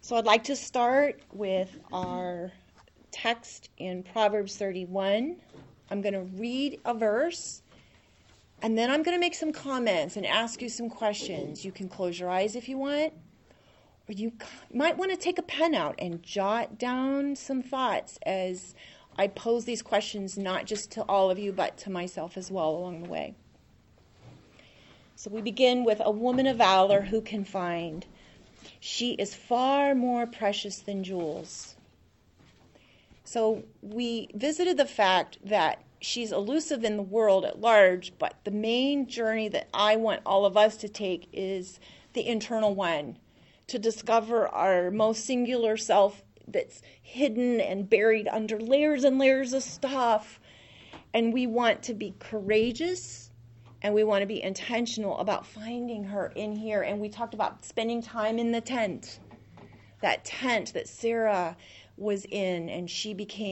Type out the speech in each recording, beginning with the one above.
So I'd like to start with our text in Proverbs 31. I'm going to read a verse, and then I'm going to make some comments and ask you some questions. You can close your eyes if you want, or you might want to take a pen out and jot down some thoughts as I pose these questions, not just to all of you, but to myself as well along the way. So we begin with a woman of valor who can find. She is far more precious than jewels. So we visited the fact that she's elusive in the world at large, but the main journey that I want all of us to take is the internal one, to discover our most singular self that's hidden and buried under layers and layers of stuff. And we want to be courageous, and we want to be intentional about finding her in here. And we talked about spending time in the tent, that tent that Sarah was in, and she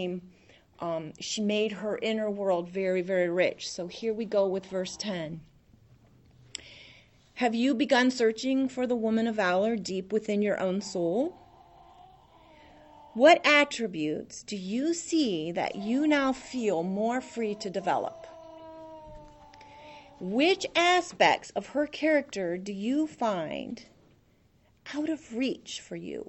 made her inner world very, very rich. So here we go with verse 10. Have you begun searching for the woman of valor deep within your own soul? What attributes do you see that you now feel more free to develop? Which aspects of her character do you find out of reach for you?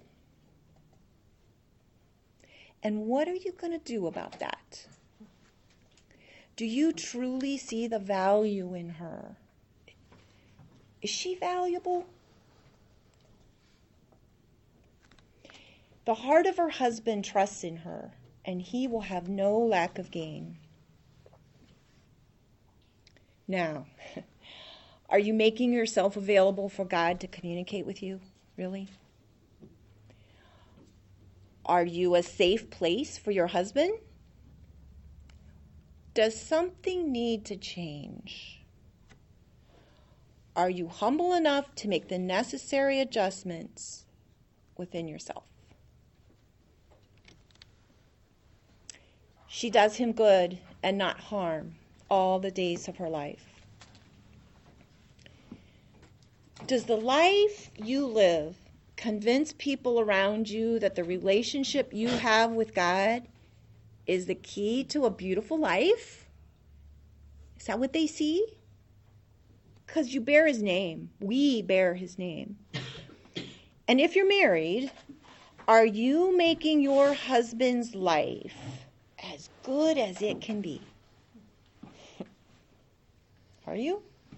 And what are you going to do about that? Do you truly see the value in her? Is she valuable? The heart of her husband trusts in her, and he will have no lack of gain. Now, are you making yourself available for God to communicate with you? Really? Are you a safe place for your husband? Does something need to change? Are you humble enough to make the necessary adjustments within yourself? She does him good and not harm all the days of her life. Does the life you live convince people around you that the relationship you have with God is the key to a beautiful life? Is that what they see? Because you bear his name. We bear his name. And if you're married, are you making your husband's life as good as it can be? Are you?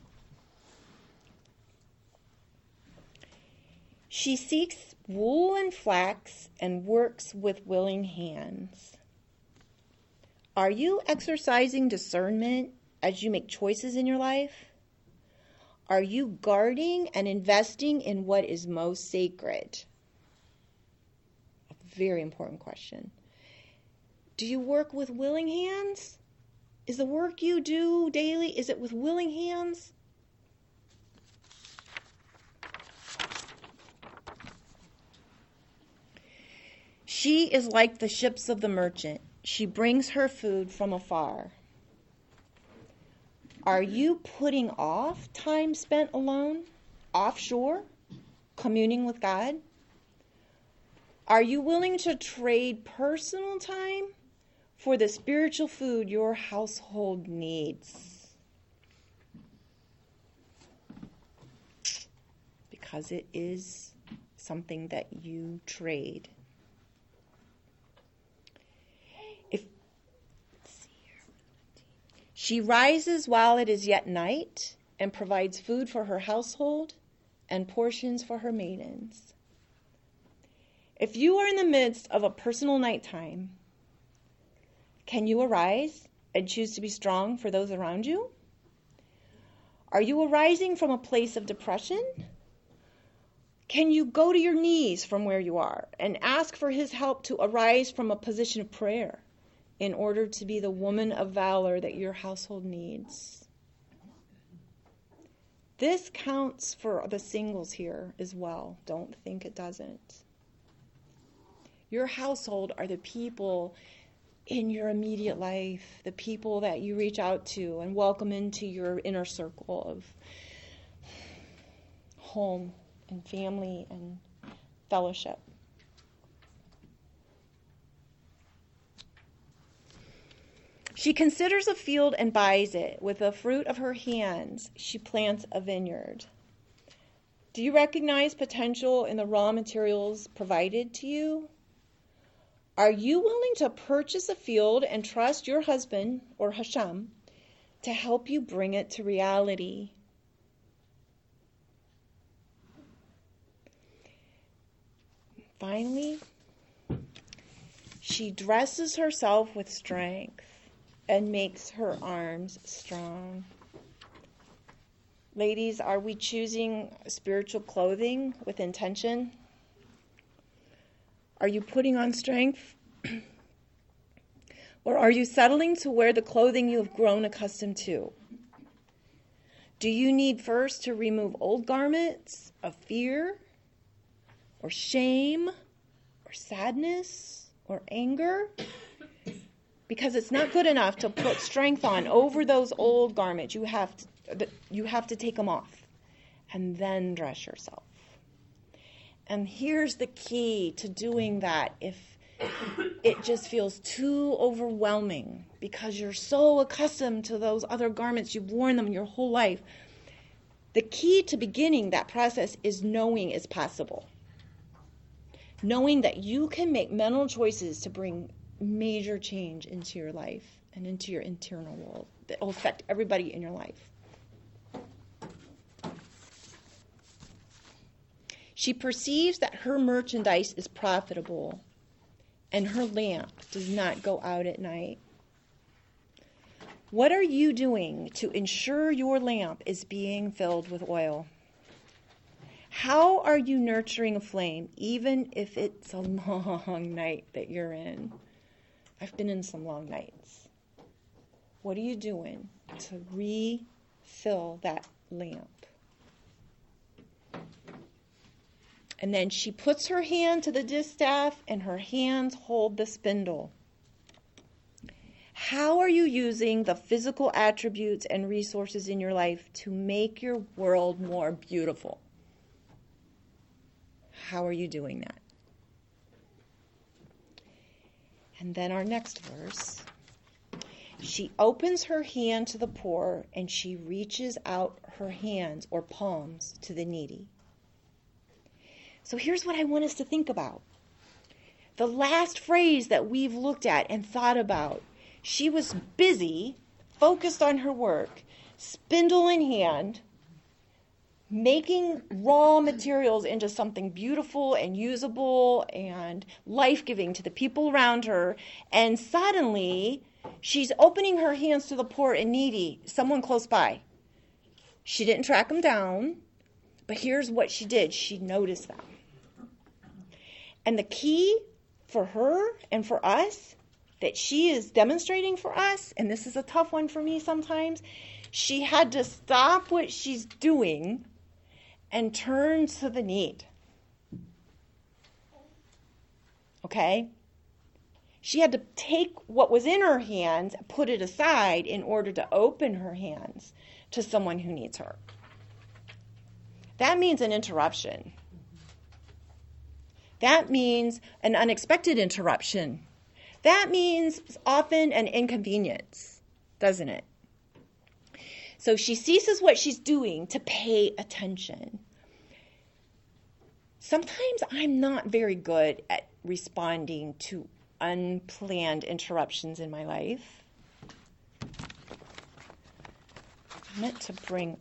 She seeks wool and flax and works with willing hands. Are you exercising discernment as you make choices in your life? Are you guarding and investing in what is most sacred? A very important question. Do you work with willing hands? Is the work you do daily, is it with willing hands? She is like the ships of the merchant. She brings her food from afar. Are you putting off time spent alone, offshore, communing with God? Are you willing to trade personal time for the spiritual food your household needs? Because it is something that you trade. She rises while it is yet night and provides food for her household and portions for her maidens. If you are in the midst of a personal nighttime, can you arise and choose to be strong for those around you? Are you arising from a place of depression? Can you go to your knees from where you are and ask for his help to arise from a position of prayer in order to be the woman of valor that your household needs? This counts for the singles here as well. Don't think it doesn't. Your household are the people in your immediate life, the people that you reach out to and welcome into your inner circle of home and family and fellowship. She considers a field and buys it. With the fruit of her hands, she plants a vineyard. Do you recognize potential in the raw materials provided to you? Are you willing to purchase a field and trust your husband, or Hashem, to help you bring it to reality? Finally, she dresses herself with strength and makes her arms strong. Ladies, are we choosing spiritual clothing with intention? Are you putting on strength? Or are you settling to wear the clothing you have grown accustomed to? Do you need first to remove old garments of fear, or shame, or sadness, or anger? Because it's not good enough to put strength on over those old garments. You have to take them off and then dress yourself. And here's the key to doing that if it just feels too overwhelming because you're so accustomed to those other garments. You've worn them your whole life. The key to beginning that process is knowing it's possible. Knowing that you can make mental choices to bring major change into your life and into your internal world that will affect everybody in your life. She perceives that her merchandise is profitable and her lamp does not go out at night. What are you doing to ensure your lamp is being filled with oil? How are you nurturing a flame, even if it's a long night that you're in? I've been in some long nights. What are you doing to refill that lamp? And then she puts her hand to the distaff and her hands hold the spindle. How are you using the physical attributes and resources in your life to make your world more beautiful? How are you doing that? And then our next verse. She opens her hand to the poor and she reaches out her hands or palms to the needy. So here's what I want us to think about. The last phrase that we've looked at and thought about, she was busy, focused on her work, spindle in hand, making raw materials into something beautiful and usable and life-giving to the people around her. And suddenly, she's opening her hands to the poor and needy, someone close by. She didn't track them down, but here's what she did. She noticed them. And the key for her and for us that she is demonstrating for us, and this is a tough one for me sometimes, she had to stop what she's doing and turn to the need. Okay? She had to take what was in her hands, put it aside in order to open her hands to someone who needs her. That means an interruption. That means an unexpected interruption. That means often an inconvenience, doesn't it? So she ceases what she's doing to pay attention. Sometimes I'm not very good at responding to unplanned interruptions in my life. I meant to bring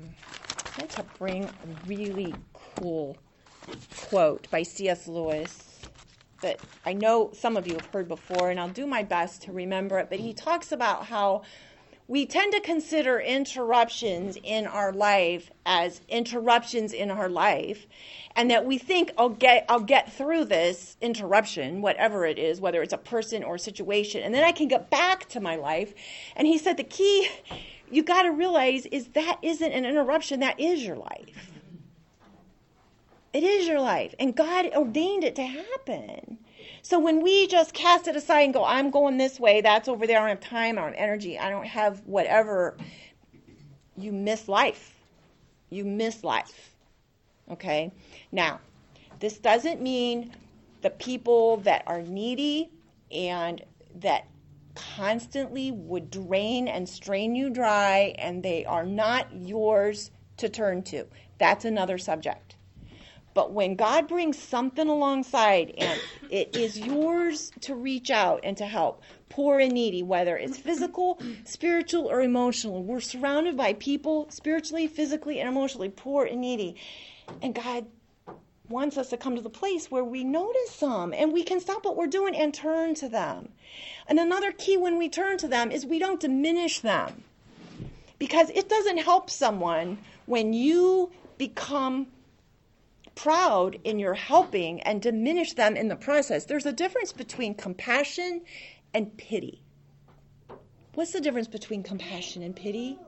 a really cool quote by C.S. Lewis that I know some of you have heard before, and I'll do my best to remember it. But he talks about how we tend to consider interruptions in our life as interruptions in our life, and that we think I'll get through this interruption, whatever it is, whether it's a person or a situation, and then I can get back to my life. And he said the key you got to realize is that isn't an interruption, that is your life. It is your life, and God ordained it to happen. So when we just cast it aside and go, I'm going this way, that's over there, I don't have time, I don't have energy, I don't have whatever, you miss life. You miss life. Okay? Now, this doesn't mean the people that are needy and that constantly would drain and strain you dry, and they are not yours to turn to. That's another subject. But when God brings something alongside and it is yours to reach out and to help, poor and needy, whether it's physical, spiritual, or emotional, we're surrounded by people spiritually, physically, and emotionally poor and needy. And God wants us to come to the place where we notice them and we can stop what we're doing and turn to them. And another key when we turn to them is we don't diminish them. Because it doesn't help someone when you become proud in your helping and diminish them in the process. There's a difference between compassion and pity. What's the difference between compassion and pity?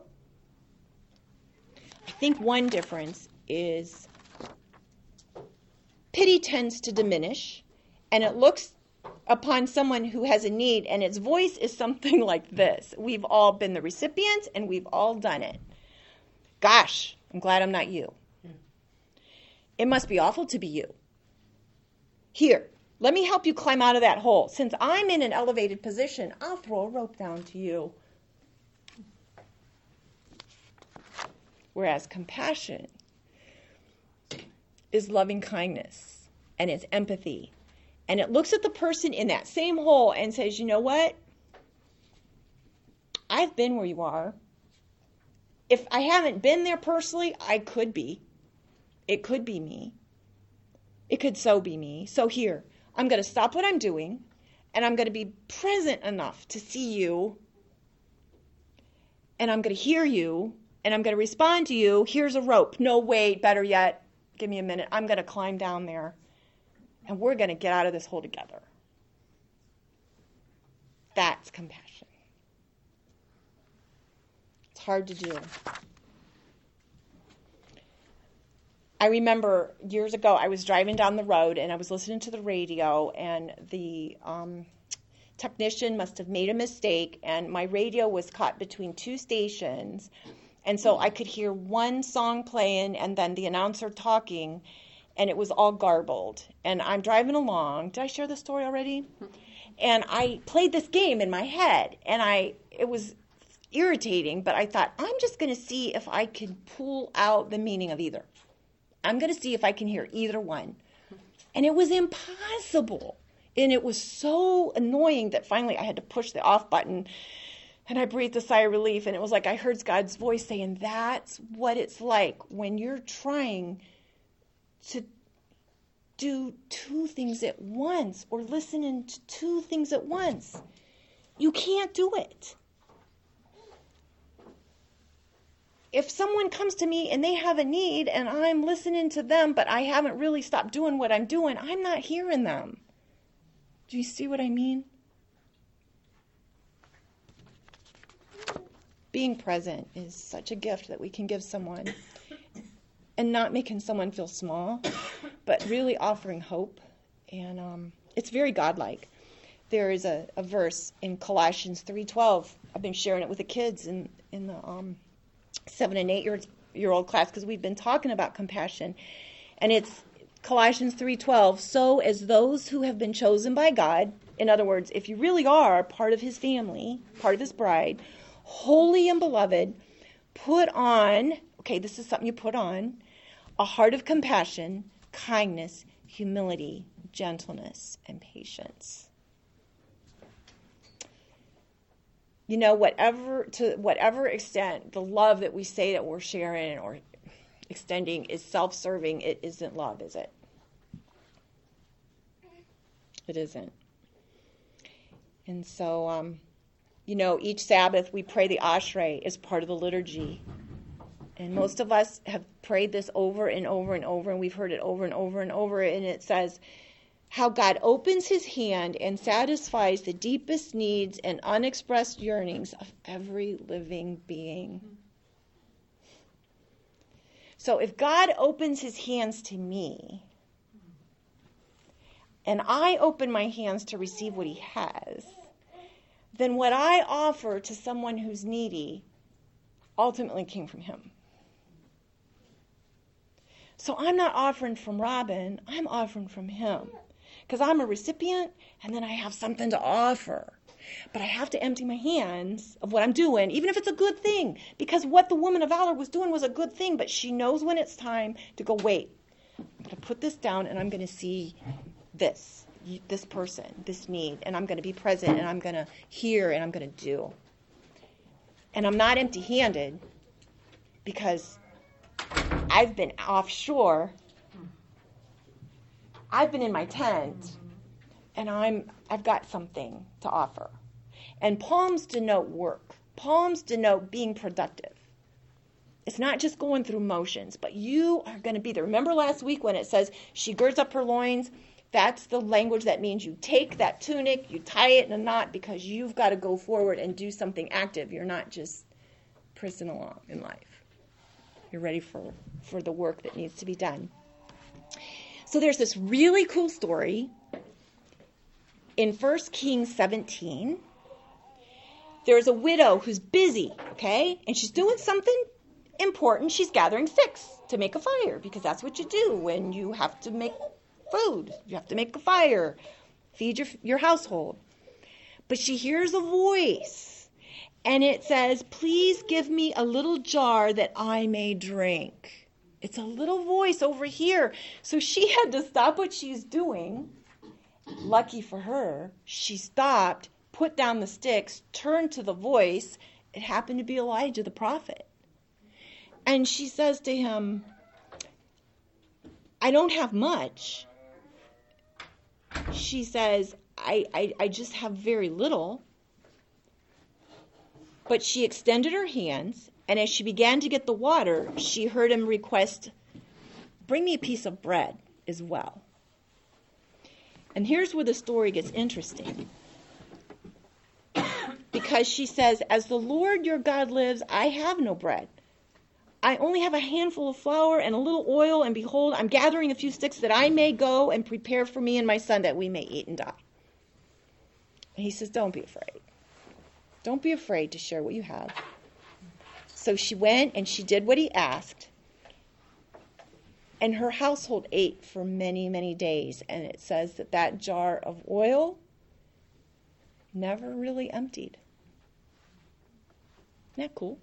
I think one difference is pity tends to diminish, and it looks upon someone who has a need, and its voice is something like this. We've all been the recipients, and we've all done it. Gosh, I'm glad I'm not you. It must be awful to be you. Here, let me help you climb out of that hole. Since I'm in an elevated position, I'll throw a rope down to you. Whereas compassion is loving kindness, and it's empathy. And it looks at the person in that same hole and says, you know what? I've been where you are. If I haven't been there personally, I could be. It could be me. It could so be me. So here, I'm going to stop what I'm doing, and I'm going to be present enough to see you, and I'm going to hear you, and I'm going to respond to you. Here's a rope. No, wait, better yet, give me a minute. I'm going to climb down there, and we're going to get out of this hole together. That's compassion. It's hard to do. I remember years ago, I was driving down the road and I was listening to the radio, and the technician must have made a mistake, and my radio was caught between two stations, and so I could hear one song playing and then the announcer talking, and it was all garbled. And I'm driving along. Did I share this story already? And I played this game in my head, and it was irritating, but I thought, I'm just going to see if I can pull out the meaning of either. I'm going to see if I can hear either one. And it was impossible. And it was so annoying that finally I had to push the off button, and I breathed a sigh of relief, and it was like I heard God's voice saying, that's what it's like when you're trying to do two things at once or listening to two things at once. You can't do it. If someone comes to me and they have a need and I'm listening to them, but I haven't really stopped doing what I'm doing, I'm not hearing them. Do you see what I mean? Being present is such a gift that we can give someone, and not making someone feel small, but really offering hope. And it's very godlike. There is a verse in Colossians 3:12. I've been sharing it with the kids in the 7 and 8 year old class, because we've been talking about compassion. And it's Colossians 3:12. So as those who have been chosen by God, in other words, if you really are part of his family, part of his bride, holy and beloved, put on, okay, this is something you put on, a heart of compassion, kindness, humility, gentleness, and patience. You know, to whatever extent the love that we say that we're sharing or extending is self-serving, it isn't love, is it? It isn't. And so, each Sabbath we pray the Ashrei as part of the liturgy. And most of us have prayed this over and over and over, and we've heard it over and over and over, and it says, how God opens his hand and satisfies the deepest needs and unexpressed yearnings of every living being. So if God opens his hands to me, and I open my hands to receive what he has, then what I offer to someone who's needy ultimately came from him. So I'm not offering from Robin, I'm offering from him. because I'm a recipient, and then I have something to offer. But I have to empty my hands of what I'm doing, even if it's a good thing, because what the woman of valor was doing was a good thing, but she knows when it's time to go, wait, I'm going to put this down, and I'm going to see this person, this need, and I'm going to be present, and I'm going to hear, and I'm going to do. And I'm not empty-handed, because I've been offshore. I've been in my tent, and I've got something to offer. And palms denote work. Palms denote being productive. It's not just going through motions, but you are going to be there. Remember last week when it says she girds up her loins? That's the language that means you take that tunic, you tie it in a knot, because you've got to go forward and do something active. You're not just pressing along in life. You're ready for the work that needs to be done. So there's this really cool story in 1 Kings 17. There's a widow who's busy, okay? And she's doing something important. She's gathering sticks to make a fire, because that's what you do when you have to make food. You have to make a fire, feed your household. But she hears a voice, and it says, please give me a little jar that I may drink. It's a little voice over here. So she had to stop what she's doing. Lucky for her, she stopped, put down the sticks, turned to the voice. It happened to be Elijah the prophet. And she says to him, I don't have much. She says, I just have very little. But she extended her hands, and as she began to get the water, she heard him request, bring me a piece of bread as well. And here's where the story gets interesting. Because she says, as the Lord your God lives, I have no bread. I only have a handful of flour and a little oil, and behold, I'm gathering a few sticks that I may go and prepare for me and my son that we may eat and die. And he says, don't be afraid. Don't be afraid to share what you have. So she went and she did what he asked. And her household ate for many, many days. And it says that jar of oil never really emptied. Isn't that cool?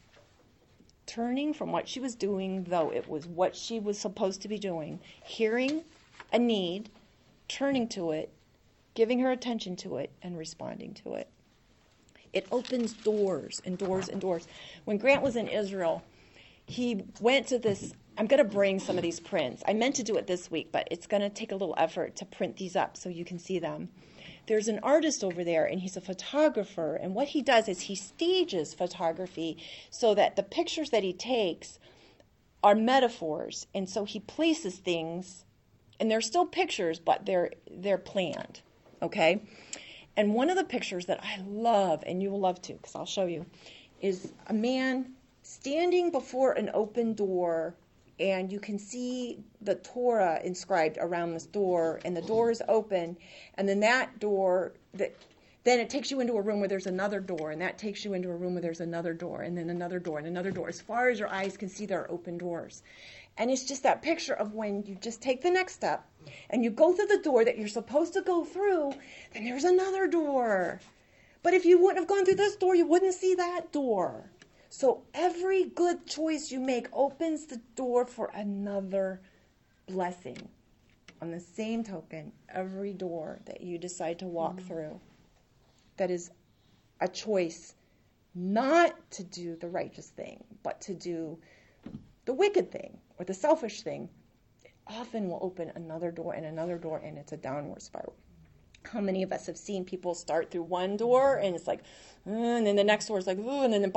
Turning from what she was doing, though it was what she was supposed to be doing, hearing a need, turning to it, giving her attention to it, and responding to it. It opens doors and doors and doors. When Grant was in Israel, he went to this. I'm going to bring some of these prints. I meant to do it this week, but it's going to take a little effort to print these up so you can see them. There's an artist over there, and he's a photographer, and what he does is he stages photography so that the pictures that he takes are metaphors, and so he places things, and they're still pictures, but they're planned, okay? And one of the pictures that I love, and you will love too, because I'll show you, is a man standing before an open door, and you can see the Torah inscribed around this door, and the door is open, and then that door, then it takes you into a room where there's another door, and that takes you into a room where there's another door, and then another door, and another door. As far as your eyes can see, there are open doors. And it's just that picture of when you just take the next step, and you go through the door that you're supposed to go through, then there's another door. But if you wouldn't have gone through this door, you wouldn't see that door. So every good choice you make opens the door for another blessing. On the same token, every door that you decide to walk through, that is a choice not to do the righteous thing, but to do the wicked thing or the selfish thing, it often will open another door, and it's a downward spiral. How many of us have seen people start through one door, and it's like, and then the next door is like, and then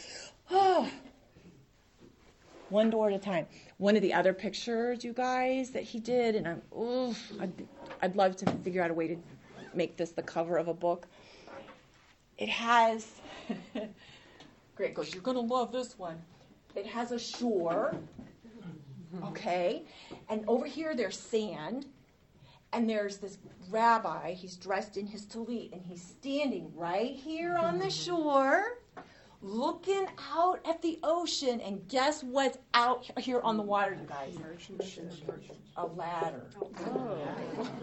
one door at a time. One of the other pictures, you guys, that he did, and I'd love to figure out a way to make this the cover of a book. It has, Grant goes, you're going to love this one. It has a shore, okay, and over here there's sand, and there's this rabbi, he's dressed in his tallit, and he's standing right here on the shore, looking out at the ocean, and guess what's out here on the water, you guys? A ladder. Oh.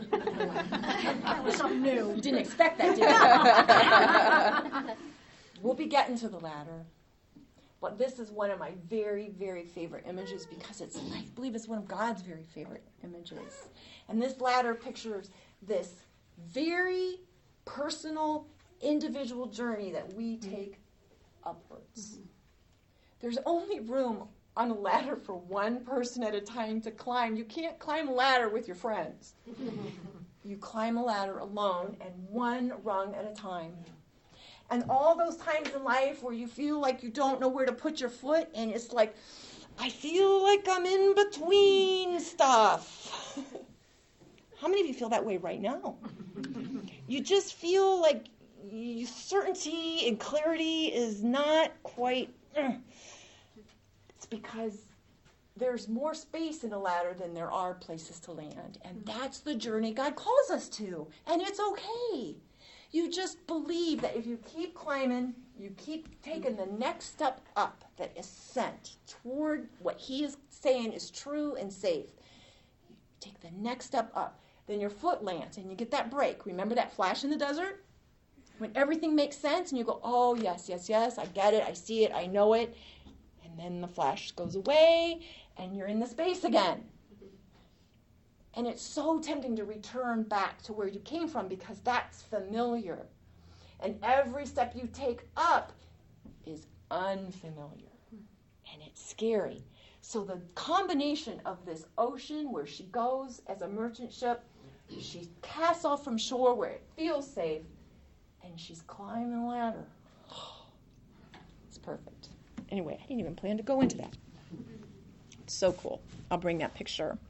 That was something new. You didn't expect that, did you? We'll be getting to the ladder. But this is one of my very, very favorite images because I believe it's one of God's very favorite images. And this ladder pictures this very personal, individual journey that we take upwards. Mm-hmm. There's only room on a ladder for one person at a time to climb. You can't climb a ladder with your friends. You climb a ladder alone and one rung at a time. And all those times in life where you feel like you don't know where to put your foot, and it's like, I feel like I'm in between stuff. How many of you feel that way right now? You just feel like certainty and clarity is not quite. It's because there's more space in a ladder than there are places to land. And that's the journey God calls us to. And it's okay. You just believe that if you keep climbing, you keep taking the next step up, that ascent toward what he is saying is true and safe. You take the next step up. Then your foot lands and you get that break. Remember that flash in the desert? When everything makes sense and you go, oh, yes, yes, yes, I get it, I see it, I know it. And then the flash goes away and you're in the space again. And it's so tempting to return back to where you came from because that's familiar. And every step you take up is unfamiliar. And it's scary. So the combination of this ocean where she goes as a merchant ship, she casts off from shore where it feels safe, and she's climbing a ladder. It's perfect. Anyway, I didn't even plan to go into that. It's so cool. I'll bring that picture.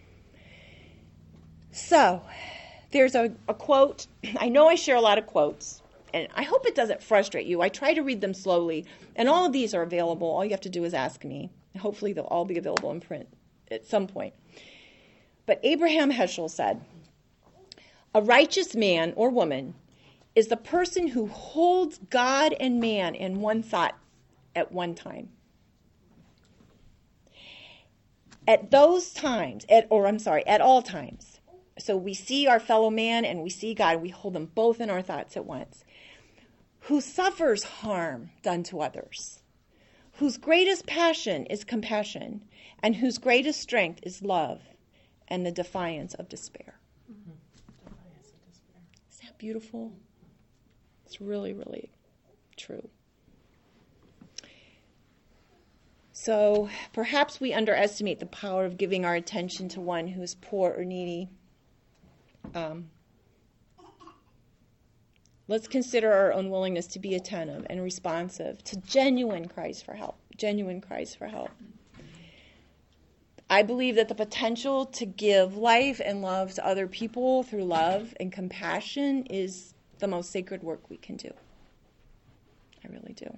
So, there's a quote. I know I share a lot of quotes, and I hope it doesn't frustrate you. I try to read them slowly, and all of these are available. All you have to do is ask me. Hopefully, they'll all be available in print at some point. But Abraham Heschel said, "A righteous man or woman is the person who holds God and man in one thought at one time. At all times. So we see our fellow man and we see God. We hold them both in our thoughts at once. Who suffers harm done to others. Whose greatest passion is compassion. And whose greatest strength is love and the defiance of despair." Mm-hmm. Isn't that beautiful? It's really, really true. So perhaps we underestimate the power of giving our attention to one who is poor or needy. Let's consider our own willingness to be attentive and responsive to genuine cries for help. I believe that the potential to give life and love to other people through love and compassion is the most sacred work we can do. I really do.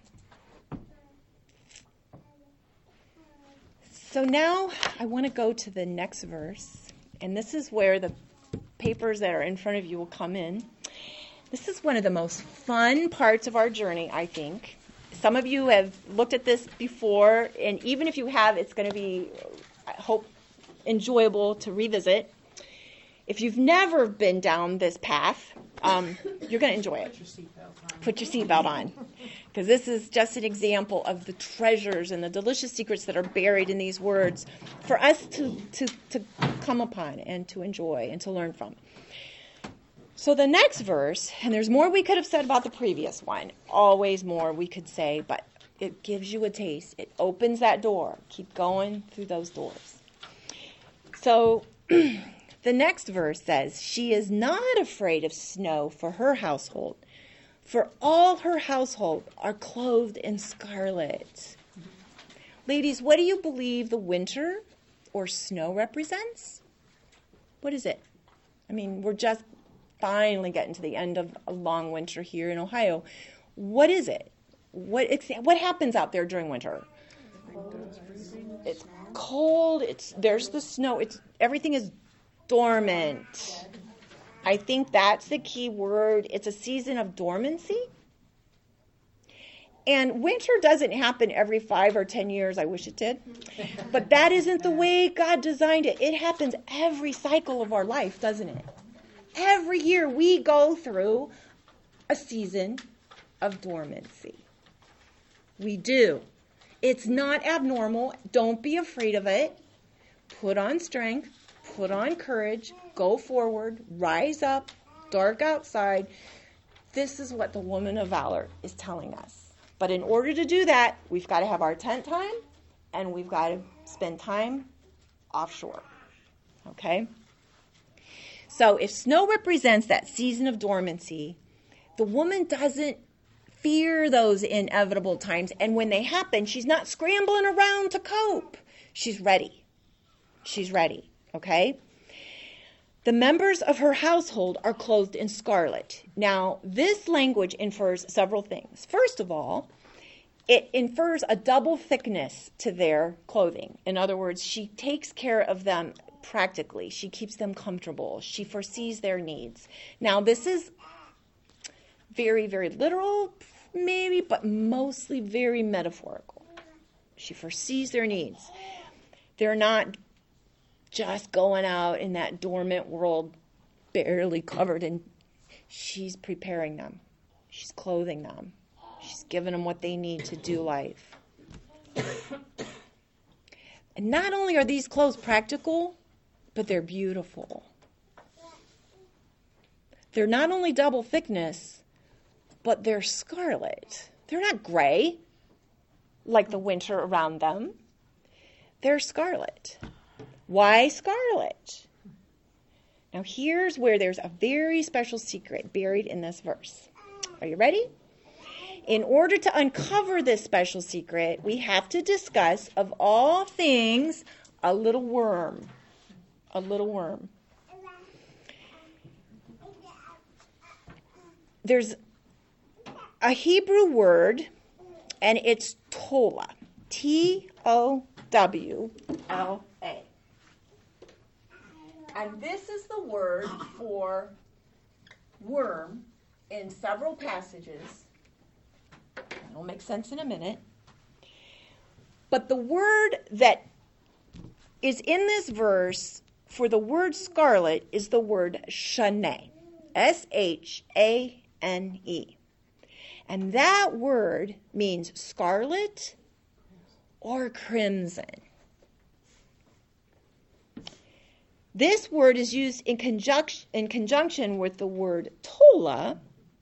So now I want to go to the next verse, and this is where the papers that are in front of you will come in. This is one of the most fun parts of our journey, I think. Some of you have looked at this before, and even if you have, it's going to be, I hope, enjoyable to revisit. If you've never been down this path, you're going to enjoy it. Put your seatbelt on. Because this is just an example of the treasures and the delicious secrets that are buried in these words for us to come upon and to enjoy and to learn from. So the next verse, and there's more we could have said about the previous one, always more we could say, but it gives you a taste. It opens that door. Keep going through those doors. So the next verse says, "She is not afraid of snow for her household, for all her household are clothed in scarlet." Ladies, what do you believe the winter or snow represents? What is it? I mean, we're just finally getting to the end of a long winter here in Ohio. What is it? What happens out there during winter? It's cold. There's the snow. Everything is dormant. I think that's the key word. It's a season of dormancy. And winter doesn't happen every 5 or 10 years. I wish it did. But that isn't the way God designed it. It happens every cycle of our life, doesn't it? every year we go through a season of dormancy. We do. It's not abnormal. Don't be afraid of it. Put on strength. Put on courage. Go forward. Rise up. Dark outside. This is what the woman of valor is telling us. But in order to do that, we've got to have our tent time, and we've got to spend time offshore. Okay? So if snow represents that season of dormancy, the woman doesn't fear those inevitable times. And when they happen, she's not scrambling around to cope. She's ready. She's ready. Okay? The members of her household are clothed in scarlet. Now, this language infers several things. First of all, it infers a double thickness to their clothing. In other words, she takes care of them practically. She keeps them comfortable. She foresees their needs. Now, this is very, very literal, maybe, but mostly very metaphorical. She foresees their needs. They're not just going out in that dormant world barely covered, and she's preparing them. She's clothing them. She's giving them what they need to do life. And not only are these clothes practical, but they're beautiful. They're not only double thickness, but they're scarlet. They're not gray like the winter around them. They're scarlet. Why scarlet? Now here's where there's a very special secret buried in this verse. Are you ready? In order to uncover this special secret, we have to discuss, of all things, a little worm. A little worm. There's a Hebrew word, and it's tola. Towla. And this is the word for worm in several passages. It'll make sense in a minute. But the word that is in this verse for the word scarlet is the word shane. Shane. And that word means scarlet or crimson. This word is used in conjunction with the word tola.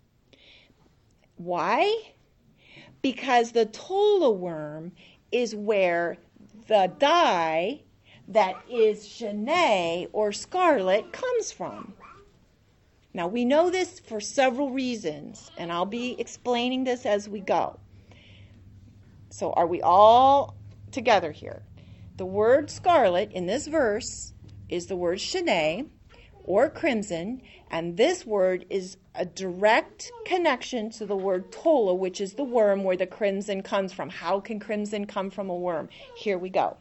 Why? Because the tola worm is where the dye that is shane or scarlet comes from. Now, we know this for several reasons, and I'll be explaining this as we go. So are we all together here? The word scarlet in this verse is the word shane or crimson, and this word is a direct connection to the word tola, which is the worm where the crimson comes from. How can crimson come from a worm? Here we go.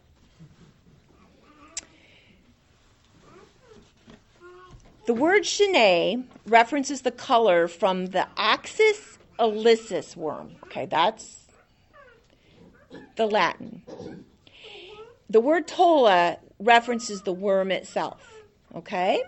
The word shane references the color from the Oxus illysus worm. Okay, that's the Latin. The word tola references the worm itself. Okay?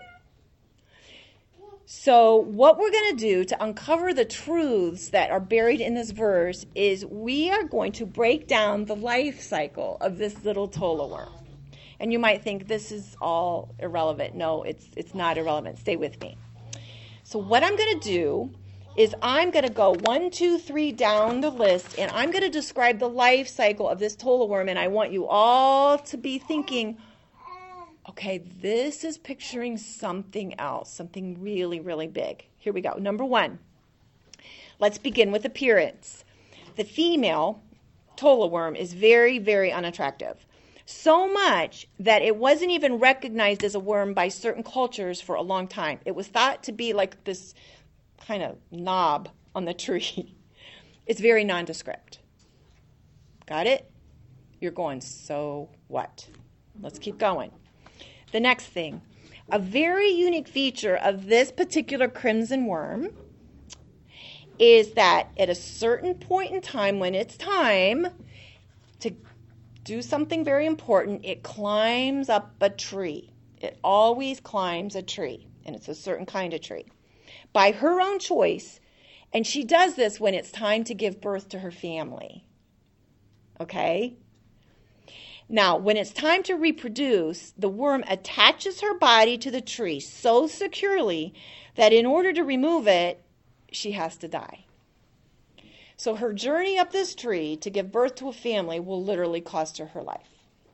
So what we're going to do to uncover the truths that are buried in this verse is we are going to break down the life cycle of this little tola worm. And you might think this is all irrelevant. No, it's not irrelevant. Stay with me. So what I'm going to do is I'm going to go 1, 2, 3 down the list, and I'm going to describe the life cycle of this tola worm, and I want you all to be thinking, okay, this is picturing something else, something really, really big. Here we go. Number 1, let's begin with appearance. The female tola worm is very, very unattractive. So much that it wasn't even recognized as a worm by certain cultures for a long time. It was thought to be like this kind of knob on the tree. It's very nondescript. Got it? You're going, so what? Let's keep going. The next thing, a very unique feature of this particular crimson worm is that at a certain point in time, when it's time to do something very important, it climbs up a tree. It always climbs a tree, and it's a certain kind of tree, by her own choice, and she does this when it's time to give birth to her family. Okay? Now, when it's time to reproduce, the worm attaches her body to the tree so securely that in order to remove it, she has to die. So her journey up this tree to give birth to a family will literally cost her life.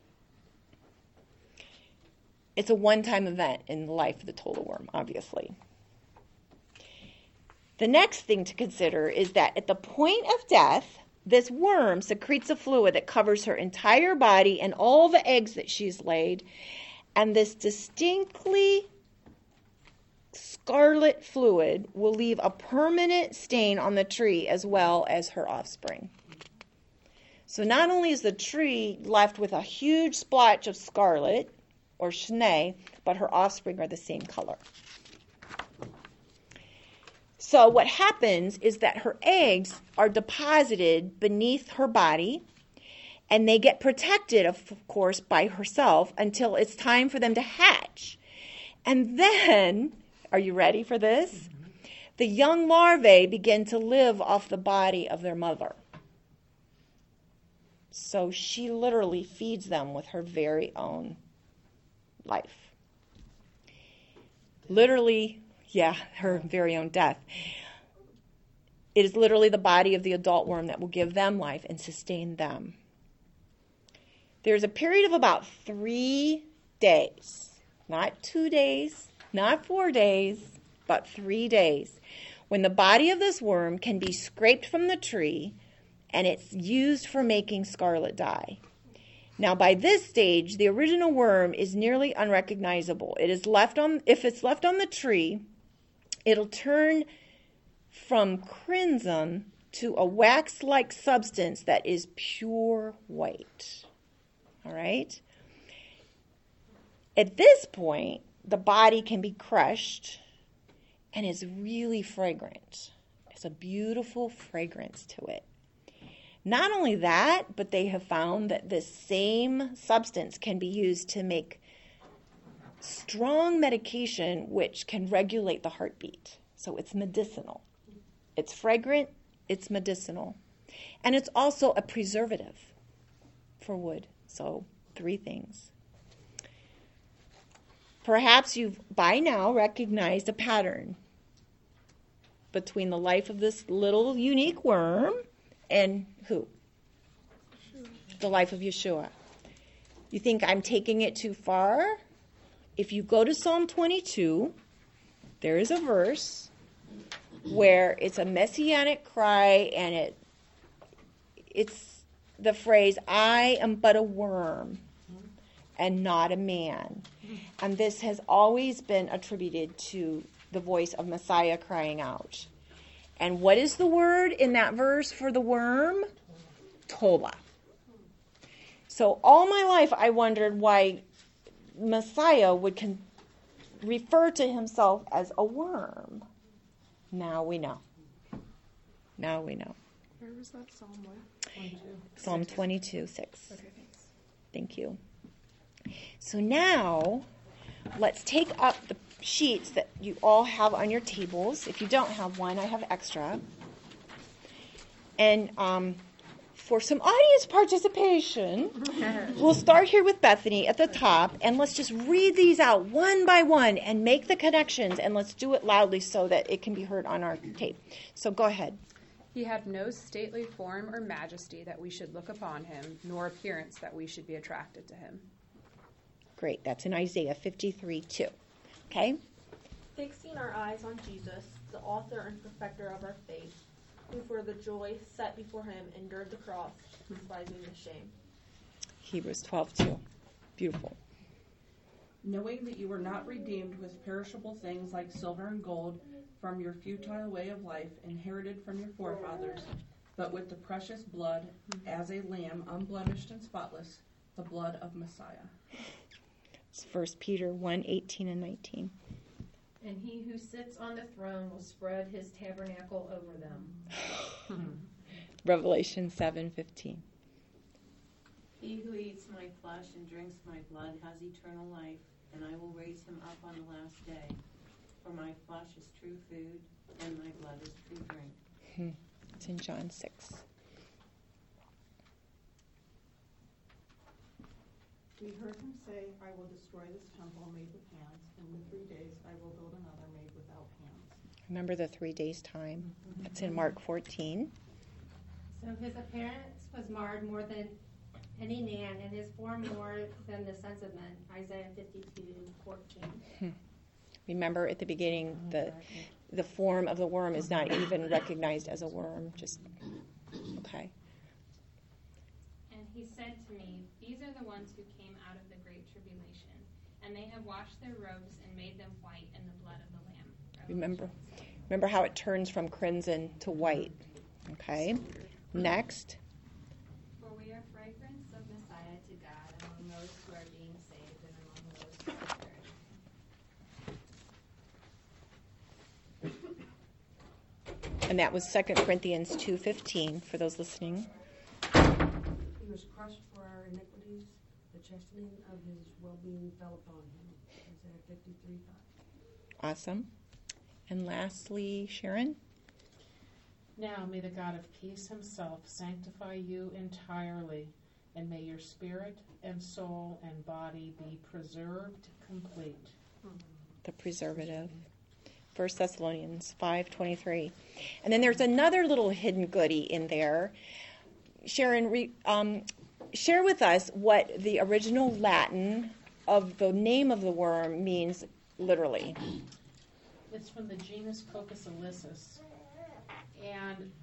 It's a one-time event in the life of the total worm, obviously. The next thing to consider is that at the point of death, this worm secretes a fluid that covers her entire body and all the eggs that she's laid, and this distinctly scarlet fluid will leave a permanent stain on the tree as well as her offspring. So not only is the tree left with a huge splotch of scarlet, or Schnee, but her offspring are the same color. So what happens is that her eggs are deposited beneath her body, and they get protected, of course, by herself until it's time for them to hatch. And then, are you ready for this? Mm-hmm. The young larvae begin to live off the body of their mother. So she literally feeds them with her very own life. Literally, her very own death. It is literally the body of the adult worm that will give them life and sustain them. There's a period of about 3 days, not 2 days, not 4 days, but 3 days, when the body of this worm can be scraped from the tree and it's used for making scarlet dye. Now, by this stage, the original worm is nearly unrecognizable. If it's left on the tree, it'll turn from crimson to a wax-like substance that is pure white. All right? At this point, the body can be crushed and is really fragrant. It's a beautiful fragrance to it. Not only that, but they have found that this same substance can be used to make strong medication which can regulate the heartbeat. So it's medicinal. It's fragrant, it's medicinal. And it's also a preservative for wood. So 3 things. Perhaps you've by now recognized a pattern between the life of this little unique worm and who? The life of Yeshua. You think I'm taking it too far? If you go to Psalm 22, there is a verse where it's a messianic cry, and it's the phrase, I am but a worm and not a man. And this has always been attributed to the voice of Messiah crying out. And what is the word in that verse for the worm? Tola. So all my life I wondered why Messiah would refer to himself as a worm. Now we know. Now we know. Where was that Psalm? What? 22. Psalm 22, 6. Okay, thanks. Thank you. So now, let's take up the sheets that you all have on your tables. If you don't have one, I have extra. And for some audience participation, we'll start here with Bethany at the top, and let's just read these out one by one and make the connections, and let's do it loudly so that it can be heard on our tape. So go ahead. He had no stately form or majesty that we should look upon him, nor appearance that we should be attracted to him. Great. That's in Isaiah 53:2. Okay? Fixing our eyes on Jesus, the author and perfecter of our faith, who for the joy set before him endured the cross, despising the shame. Hebrews 12:2. Beautiful. Knowing that you were not redeemed with perishable things like silver and gold from your futile way of life inherited from your forefathers, but with the precious blood, as a lamb unblemished and spotless, the blood of Messiah. It's 1 Peter 1:18 and 19. And he who sits on the throne will spread his tabernacle over them. Revelation 7:15. He who eats my flesh and drinks my blood has eternal life, and I will raise him up on the last day. For my flesh is true food, and my blood is true drink. It's in John 6. We heard him say, I will destroy this temple made with hands, and in 3 days I will build another made without hands. Remember the 3 days time. That's in Mark 14. So his appearance was marred more than any man, and his form more than the sons of men. Isaiah 52:14. Remember at the beginning, the form of the worm is not even recognized as a worm. Just, okay. And he said to me, these are the ones who came out of the great tribulation, and they have washed their robes and made them white in the blood of the Lamb. Remember how it turns from crimson to white. Okay. Next. For we are fragrance of Messiah to God among those who are being saved and among those who are perishing. And that was 2 Corinthians 2:15 for those listening. He was crushed for our iniquities. The chastening of his well-being fell upon him. Isaiah 53:5. Awesome. And lastly, Sharon. Now may the God of peace himself sanctify you entirely, and may your spirit and soul and body be preserved complete. The preservative. 1 Thessalonians 5:23. And then there's another little hidden goodie in there. Sharon, share with us what the original Latin of the name of the worm means literally. It's from the genus Coccus illicus. And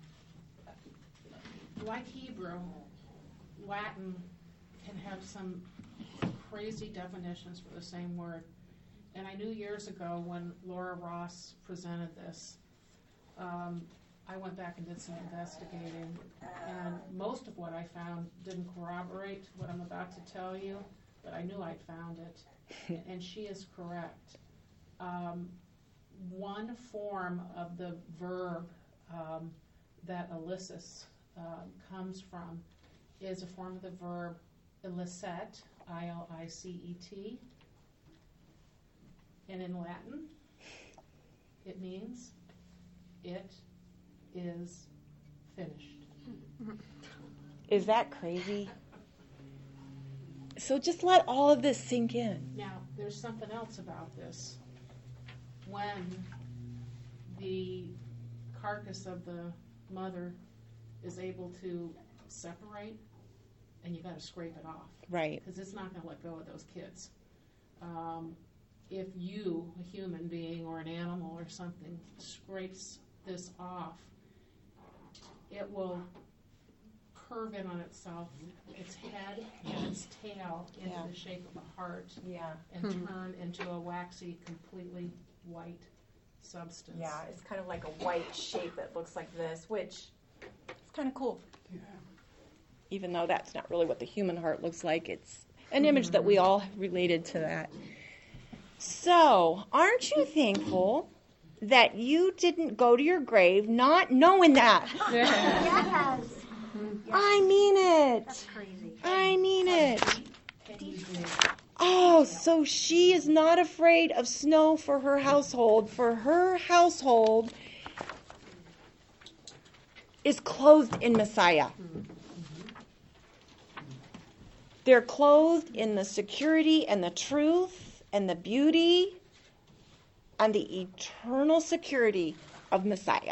like Hebrew, Latin can have some crazy definitions for the same word. And I knew years ago when Laura Ross presented this, I went back and did some investigating, and most of what I found didn't corroborate what I'm about to tell you, but I knew I'd found it, and she is correct. One form of the verb that illicus comes from is a form of the verb illicet, I-L-I-C-E-T, and in Latin it means it is finished. Is that crazy? So just let all of this sink in. Now, there's something else about this. When the carcass of the mother is able to separate, and you got to scrape it off. Right. Because it's not going to let go of those kids. If you, a human being or an animal or something, scrapes this off, it will curve in on itself, its head and its tail into the shape of a heart, and turn into a waxy, completely white substance. Yeah, it's kind of like a white shape that looks like this, which is kind of cool. Yeah. Even though that's not really what the human heart looks like, it's an image that we all related to that. So, aren't you thankful that you didn't go to your grave not knowing that? Yes. I mean it. That's crazy. I mean it. Oh, so she is not afraid of snow for her household. For her household is clothed in Messiah. They're clothed in the security and the truth and the beauty and the eternal security of Messiah.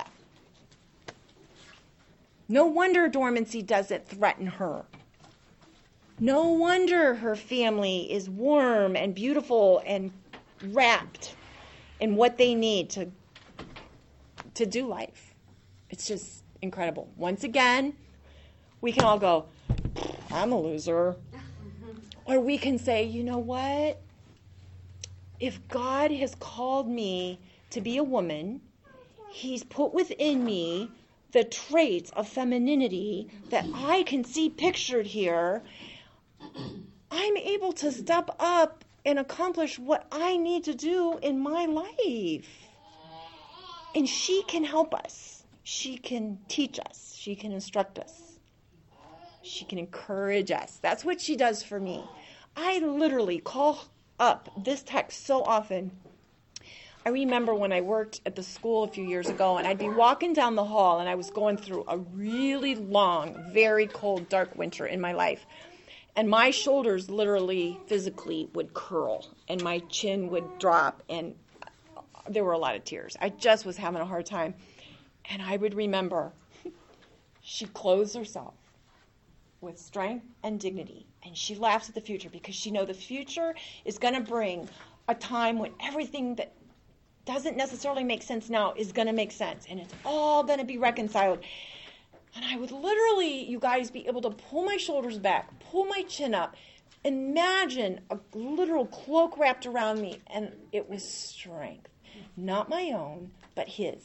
No wonder dormancy doesn't threaten her. No wonder her family is warm and beautiful and wrapped in what they need to do life. It's just incredible. Once again, we can all go, I'm a loser. Or we can say, you know what? If God has called me to be a woman, He's put within me the traits of femininity that I can see pictured here. I'm able to step up and accomplish what I need to do in my life. And she can help us. She can teach us. She can instruct us. She can encourage us. That's what she does for me. I literally call up this text so often. I remember when I worked at the school a few years ago, and I'd be walking down the hall, and I was going through a really long, very cold, dark winter in my life. And my shoulders literally, physically would curl, and my chin would drop, and there were a lot of tears. I just was having a hard time. And I would remember she clothes herself with strength and dignity, and she laughs at the future because she knows the future is going to bring a time when everything that doesn't necessarily make sense now is going to make sense, and it's all going to be reconciled. And I would literally, you guys, be able to pull my shoulders back, pull my chin up, imagine a literal cloak wrapped around me, and it was strength. Not my own, but his.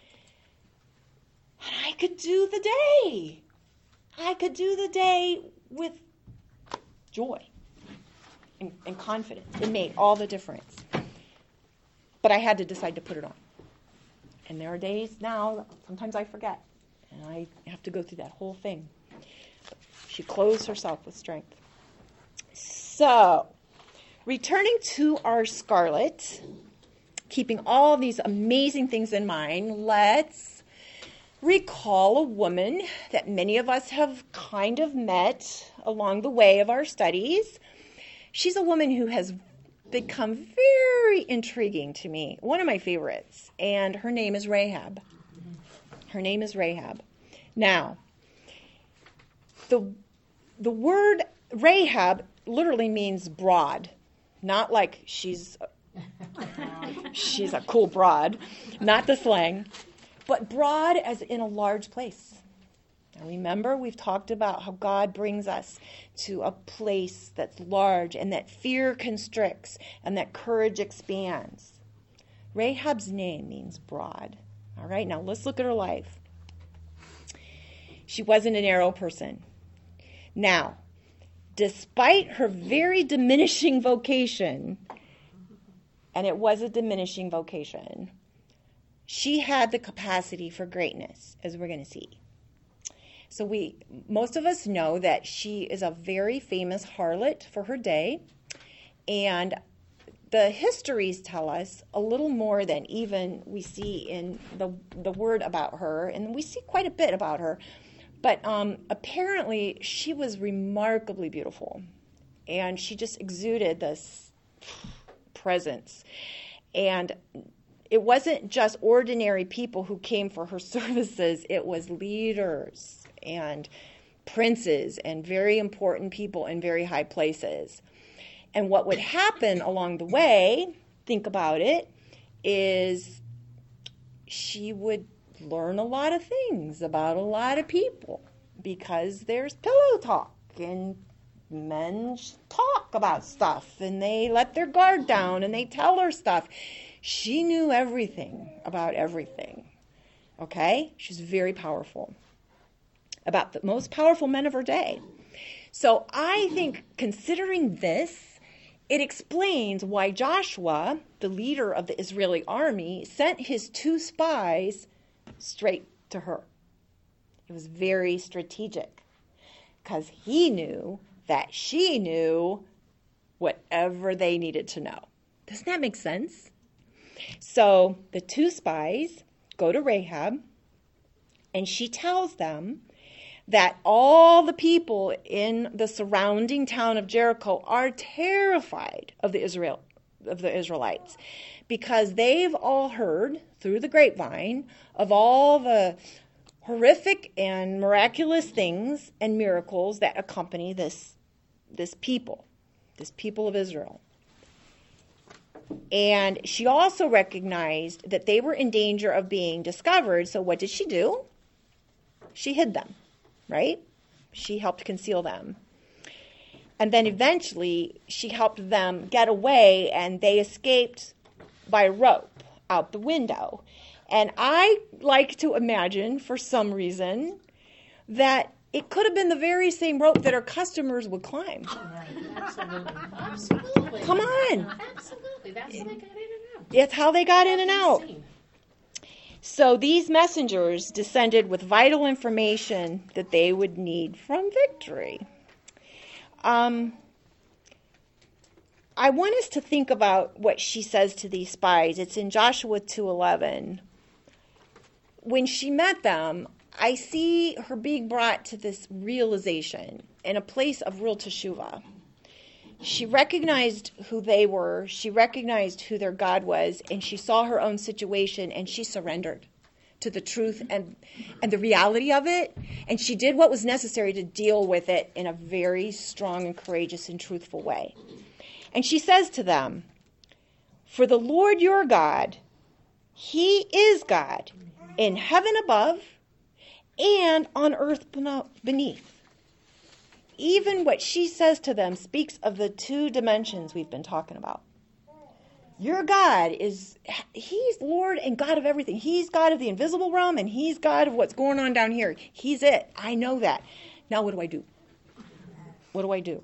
And I could do the day. I could do the day with joy and confidence. It made all the difference. But I had to decide to put it on. And there are days now, sometimes I forget. And I have to go through that whole thing. She clothes herself with strength. So, returning to our Scarlet, keeping all these amazing things in mind, let's recall a woman that many of us have kind of met along the way of our studies. She's a woman who has become very intriguing to me, one of my favorites, and her name is Rahab. Her name is Rahab. Now, the word Rahab literally means broad, not like she's a cool broad, not the slang, but broad as in a large place. Now remember, we've talked about how God brings us to a place that's large and that fear constricts and that courage expands. Rahab's name means broad. All right, now let's look at her life. She wasn't an arrow person. Now, despite her very diminishing vocation, and it was a diminishing vocation, she had the capacity for greatness, as we're going to see. So most of us know that she is a very famous harlot for her day, and the histories tell us a little more than even we see in the word about her, and we see quite a bit about her. But apparently she was remarkably beautiful, and she just exuded this presence. And it wasn't just ordinary people who came for her services. It was leaders and princes and very important people in very high places. And what would happen along the way, think about it, is she would learn a lot of things about a lot of people because there's pillow talk and men talk about stuff and they let their guard down and they tell her stuff. She knew everything about everything. Okay? She's very powerful. About the most powerful men of her day. So I think considering this, it explains why Joshua, the leader of the Israeli army, sent his 2 spies straight to her. It was very strategic because he knew that she knew whatever they needed to know. Doesn't that make sense? So the 2 spies go to Rahab, and she tells them that all the people in the surrounding town of Jericho are terrified of the Israelites because they've all heard through the grapevine of all the horrific and miraculous things and miracles that accompany this people of Israel. And she also recognized that they were in danger of being discovered, so what did she do? She hid them, right? She helped conceal them. And then eventually she helped them get away, and they escaped by rope out the window. And I like to imagine, for some reason, that it could have been the very same rope that her customers would climb. Right. Absolutely. Absolutely. Come on. Absolutely. That's how they got in and out. It's how they got in and out. So these messengers descended with vital information that they would need from victory. I want us to think about what she says to these spies. It's in Joshua 2:11. When she met them, I see her being brought to this realization in a place of real teshuvah. She recognized who they were, she recognized who their God was, and she saw her own situation, and she surrendered to the truth and the reality of it, and she did what was necessary to deal with it in a very strong and courageous and truthful way. And she says to them, "For the Lord your God, he is God in heaven above and on earth beneath." Even what she says to them speaks of the two dimensions we've been talking about. Your God he's Lord and God of everything. He's God of the invisible realm, and he's God of what's going on down here. He's it. I know that. Now what do I do? What do I do?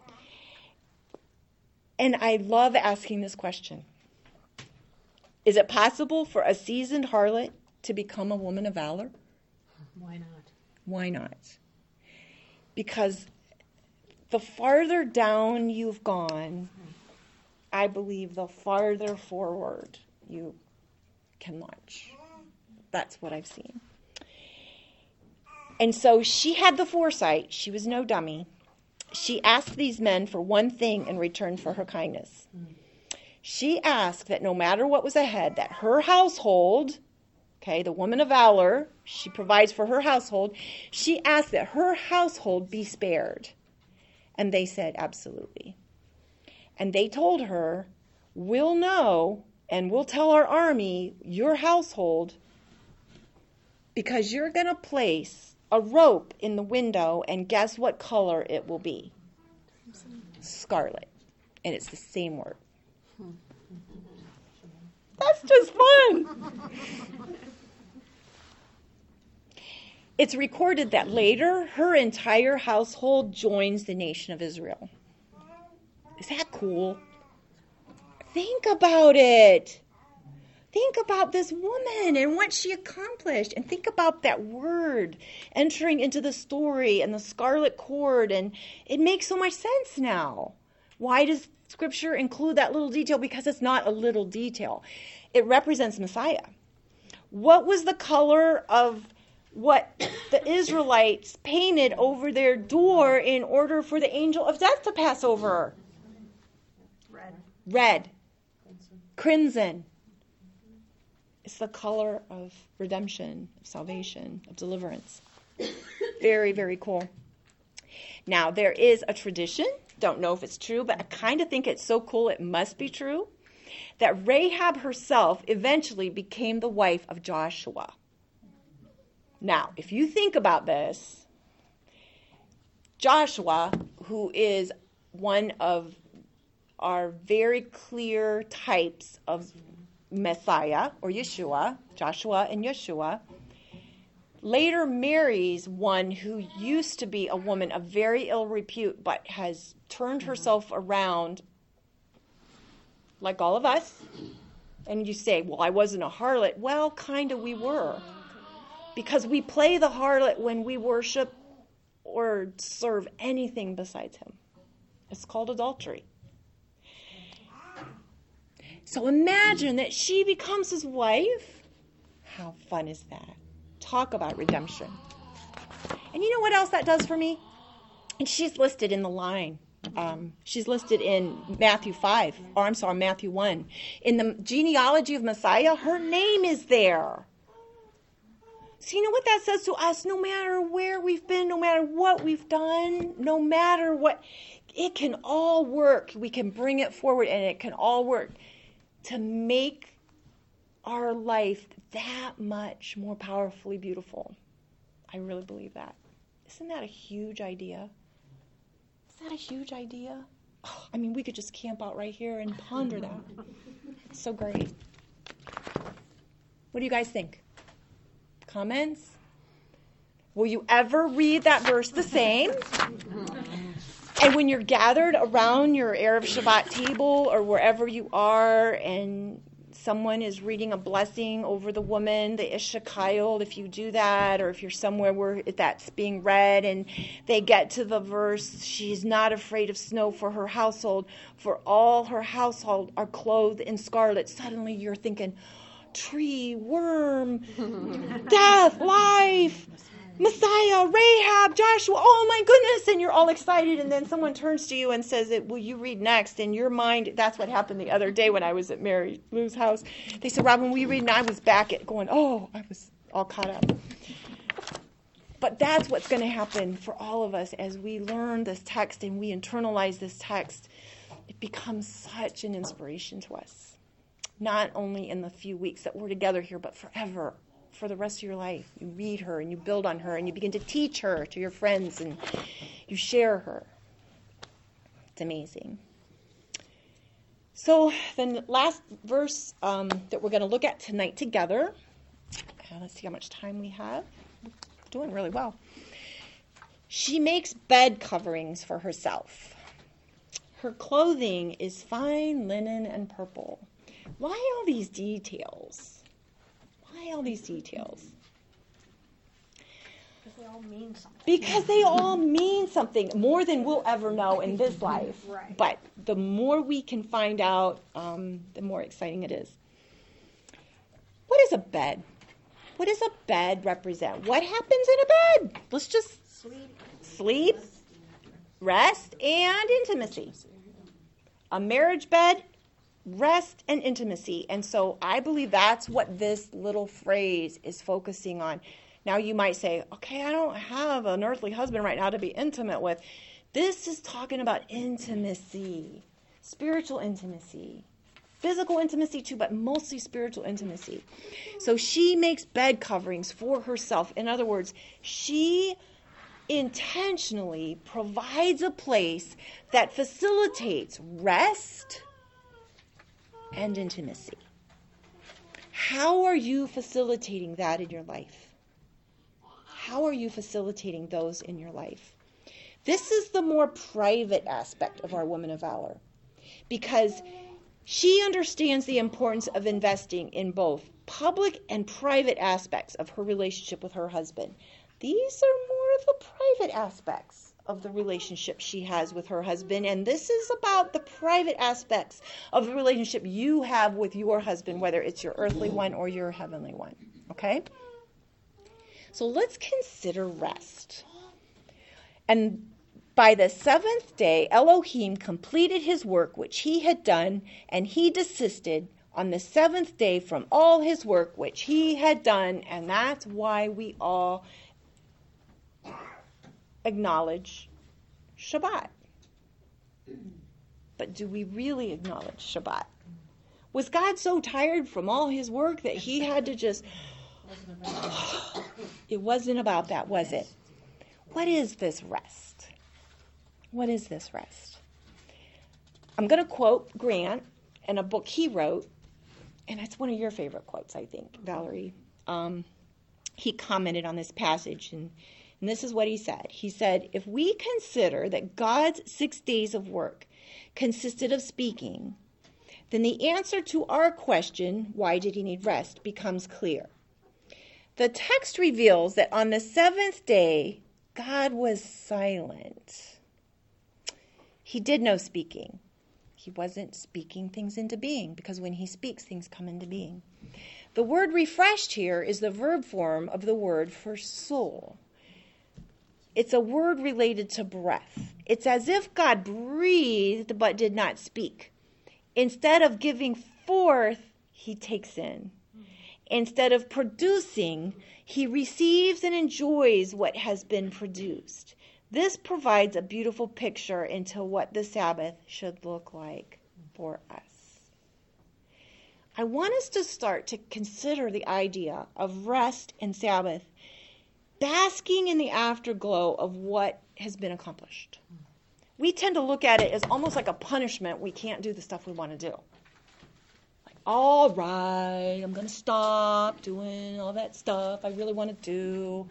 And I love asking this question. Is it possible for a seasoned harlot to become a woman of valor? Why not? Why not? Because the farther down you've gone, I believe the farther forward you can launch. That's what I've seen. And so she had the foresight. She was no dummy. She asked these men for one thing in return for her kindness. She asked that no matter what was ahead, that her household, okay, the woman of valor, she provides for her household, she asked that her household be spared. And they said, absolutely. And they told her, we'll know and we'll tell our army, your household, because you're going to place a rope in the window, and guess what color it will be? Scarlet. And it's the same word. That's just fun. It's recorded that later, her entire household joins the nation of Israel. Is that cool? Think about it. Think about this woman and what she accomplished. And think about that word entering into the story and the scarlet cord. And it makes so much sense now. Why does Scripture include that little detail? Because it's not a little detail. It represents Messiah. What was the color of what the Israelites painted over their door in order for the angel of death to pass over? Red. Crimson. It's the color of redemption, of salvation, of deliverance. Very, very cool. Now, there is a tradition, don't know if it's true, but I kind of think it's so cool it must be true, that Rahab herself eventually became the wife of Joshua. Now, if you think about this, Joshua, who is one of our very clear types of Messiah or Yeshua, Joshua and Yeshua, later marries one who used to be a woman of very ill repute but has turned herself around like all of us. And you say, well, I wasn't a harlot. Well, kind of we were. Because we play the harlot when we worship or serve anything besides him. It's called adultery. So imagine that she becomes his wife. How fun is that? Talk about redemption. And you know what else that does for me? And she's listed in the line. She's listed in Matthew 1. In the genealogy of Messiah, her name is there. So you know what that says to us? No matter where we've been, no matter what we've done, no matter what, it can all work. We can bring it forward and it can all work to make our life that much more powerfully beautiful. I really believe that. Isn't that a huge idea? Is that a huge idea? Oh, I mean, we could just camp out right here and ponder that. It's so great. What do you guys think? Comments? Will you ever read that verse the same? And when you're gathered around your Erev Shabbat table or wherever you are and someone is reading a blessing over the woman, the Ishakayel, if you do that, or if you're somewhere where that's being read and they get to the verse, she's not afraid of snow for her household, for all her household are clothed in scarlet. Suddenly you're thinking, tree, worm, death, life, Messiah, Rahab, Joshua, oh my goodness, and you're all excited, and then someone turns to you and says, will you read next? In your mind, that's what happened the other day when I was at Mary Lou's house. They said, Robin, will you read? And I was back at going, I was all caught up. But that's what's going to happen for all of us as we learn this text and we internalize this text. It becomes such an inspiration to us, not only in the few weeks that we're together here, but forever. For the rest of your life. You read her and you build on her and you begin to teach her to your friends and you share her. It's amazing. So the last verse that we're going to look at tonight together, let's see how much time we have. We're doing really well. She makes bed coverings for herself. Her clothing is fine linen and purple. Why all these details? Why all these details? Because they all mean something. Because they all mean something, more than we'll ever know in this life. Right. But the more we can find out, the more exciting it is. What is a bed? What does a bed represent? What happens in a bed? Let's just sleep, rest, and intimacy. A marriage bed, rest and intimacy. And so I believe that's what this little phrase is focusing on. Now you might say, okay, I don't have an earthly husband right now to be intimate with. This is talking about intimacy, spiritual intimacy, physical intimacy too, but mostly spiritual intimacy. So she makes bed coverings for herself. In other words, she intentionally provides a place that facilitates rest and intimacy. How are you facilitating that in your life? How are you facilitating those in your life? This is the more private aspect of our woman of valor, because she understands the importance of investing in both public and private aspects of her relationship with her husband. These are more of the private aspects of the relationship she has with her husband, and this is about the private aspects of the relationship you have with your husband, whether it's your earthly one or your heavenly one. Okay? So let's consider rest. And by the seventh day, Elohim completed his work which he had done, and he desisted on the seventh day from all his work which he had done, and that's why we all acknowledge Shabbat. But do we really acknowledge Shabbat? Was God so tired from all his work that he had to just... It wasn't about that, was it? What is this rest? What is this rest? I'm going to quote Grant in a book he wrote, and it's one of your favorite quotes, I think, Valerie. He commented on this passage, and this is what he said. He said, if we consider that God's 6 days of work consisted of speaking, then the answer to our question, why did he need rest, becomes clear. The text reveals that on the seventh day, God was silent. He did no speaking. He wasn't speaking things into being, because when he speaks, things come into being. The word refreshed here is the verb form of the word for soul. It's a word related to breath. It's as if God breathed but did not speak. Instead of giving forth, he takes in. Instead of producing, he receives and enjoys what has been produced. This provides a beautiful picture into what the Sabbath should look like for us. I want us to start to consider the idea of rest and Sabbath basking in the afterglow of what has been accomplished. We tend to look at it as almost like a punishment. We can't do the stuff we want to do. Like, all right, I'm going to stop doing all that stuff I really want to do.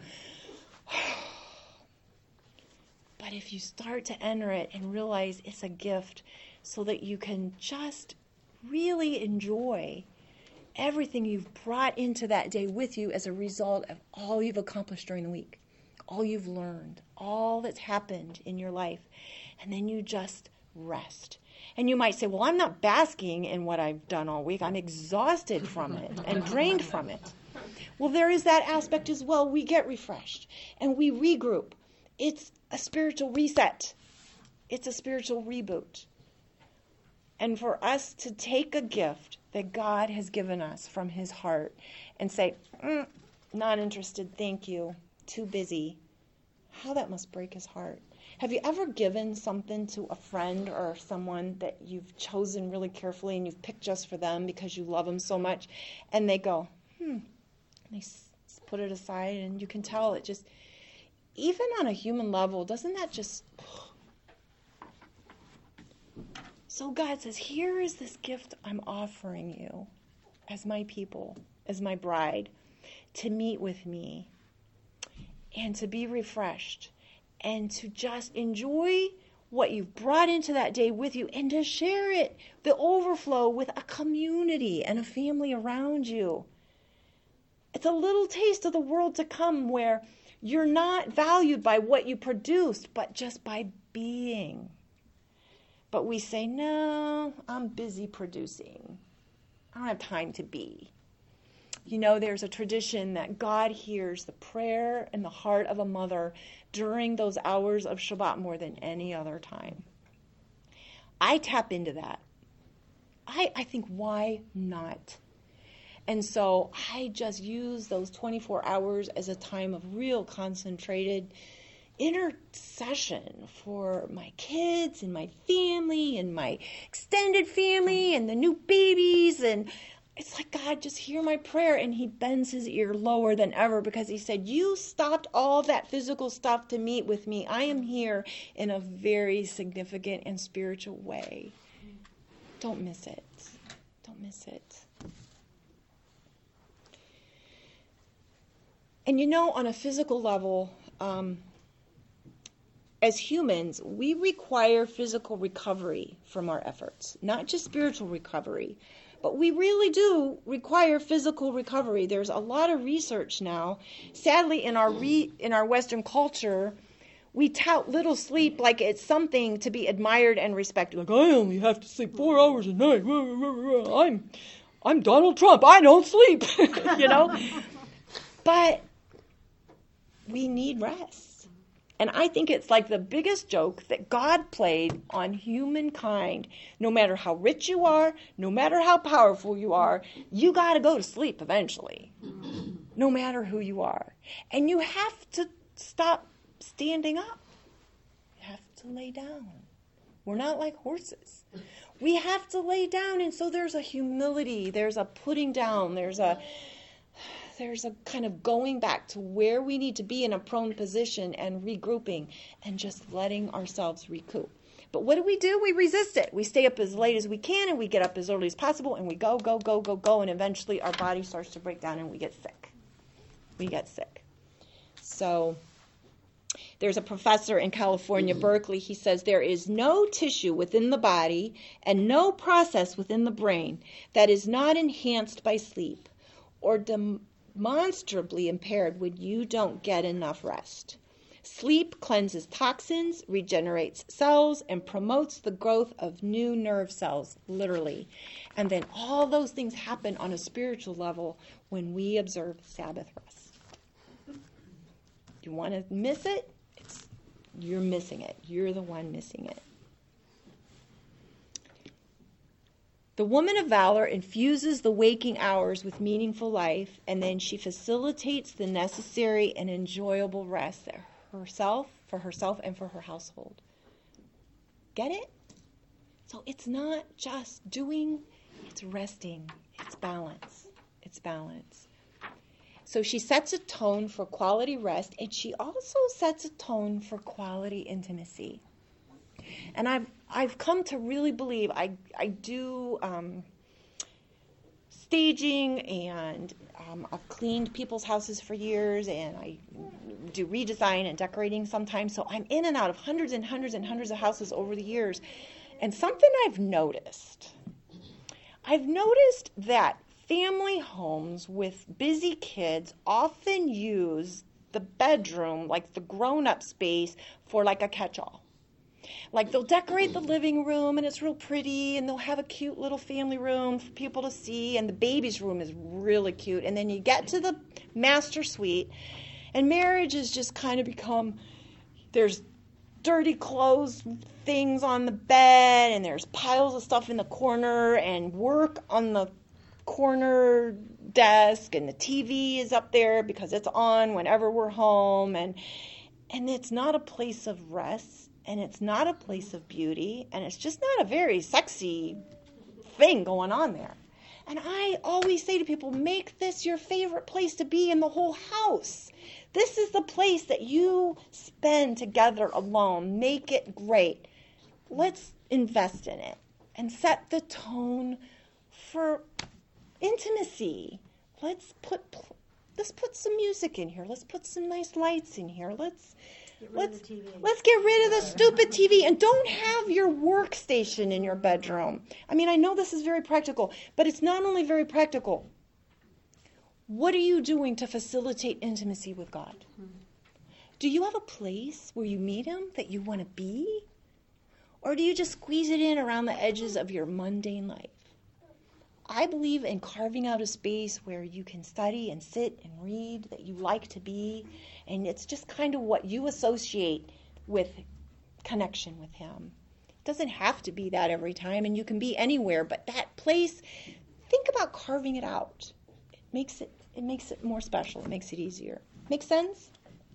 But if you start to enter it and realize it's a gift so that you can just really enjoy everything you've brought into that day with you as a result of all you've accomplished during the week, all you've learned, all that's happened in your life. And then you just rest. And you might say, well, I'm not basking in what I've done all week. I'm exhausted from it and drained from it. Well, there is that aspect as well. We get refreshed and we regroup. It's a spiritual reset. It's a spiritual reboot. And for us to take a gift that God has given us from his heart and say, not interested, thank you, too busy, how that must break his heart. Have you ever given something to a friend or someone that you've chosen really carefully and you've picked just for them because you love them so much, and they go, and they put it aside, and you can tell it just, even on a human level, doesn't that just... So God says, here is this gift I'm offering you as my people, as my bride, to meet with me and to be refreshed and to just enjoy what you've brought into that day with you and to share it, the overflow, with a community and a family around you. It's a little taste of the world to come where you're not valued by what you produced, but just by being. But we say, no, I'm busy producing. I don't have time to be. You know, there's a tradition that God hears the prayer and the heart of a mother during those hours of Shabbat more than any other time. I tap into that. I think, why not? And so I just use those 24 hours as a time of real concentrated intercession for my kids and my family and my extended family and the new babies. And it's like, God, just hear my prayer. And he bends his ear lower than ever because he said, you stopped all that physical stuff to meet with me. I am here in a very significant and spiritual way. Don't miss it. Don't miss it. And you know, on a physical level, as humans, we require physical recovery from our efforts, not just spiritual recovery, but we really do require physical recovery. There's a lot of research now. Sadly, in our Western culture, we tout little sleep like it's something to be admired and respected. Like, I only have to sleep 4 hours a night. I'm Donald Trump. I don't sleep, you know. But we need rest. And I think it's like the biggest joke that God played on humankind. No matter how rich you are, no matter how powerful you are, you got to go to sleep eventually. No matter who you are. And you have to stop standing up. You have to lay down. We're not like horses. We have to lay down. And so there's a humility. There's a putting down. There's a kind of going back to where we need to be in a prone position and regrouping and just letting ourselves recoup. But what do? We resist it. We stay up as late as we can and we get up as early as possible and we go, and eventually our body starts to break down and we get sick. So there's a professor in California, Berkeley. He says there is no tissue within the body and no process within the brain that is not enhanced by sleep or demonstrably impaired when you don't get enough rest. Sleep cleanses toxins, regenerates cells, and promotes the growth of new nerve cells, literally. And then all those things happen on a spiritual level when we observe Sabbath rest. You want to miss it? You're missing it. You're the one missing it. The woman of valor infuses the waking hours with meaningful life, and then she facilitates the necessary and enjoyable rest for herself and for her household. Get it? So it's not just doing, it's resting. It's balance. So she sets a tone for quality rest, and she also sets a tone for quality intimacy. And I've come to really believe I do staging, and I've cleaned people's houses for years, and I do redesign and decorating sometimes. So I'm in and out of hundreds and hundreds and hundreds of houses over the years. And something I've noticed that family homes with busy kids often use the bedroom, like the grown-up space, for like a catch-all. Like they'll decorate the living room and it's real pretty, and they'll have a cute little family room for people to see, and the baby's room is really cute. And then you get to the master suite, and marriage has just kind of become, there's dirty clothes, things on the bed, and there's piles of stuff in the corner, and work on the corner desk, and the TV is up there because it's on whenever we're home, and it's not a place of rest, and it's not a place of beauty, and it's just not a very sexy thing going on there. And I always say to people, make this your favorite place to be in the whole house. This is the place that you spend together alone. Make it great. Let's invest in it and set the tone for intimacy. Let's put some music in here. Let's put some nice lights in here. Let's get rid of the stupid TV, and don't have your workstation in your bedroom. I mean, I know this is very practical, but it's not only very practical. What are you doing to facilitate intimacy with God? Do you have a place where you meet Him that you want to be? Or do you just squeeze it in around the edges of your mundane life? I believe in carving out a space where you can study and sit and read, that you like to be, and it's just kind of what you associate with connection with Him. It doesn't have to be that every time, and you can be anywhere, but that place, think about carving it out. It makes it more special. It makes it easier. Make sense?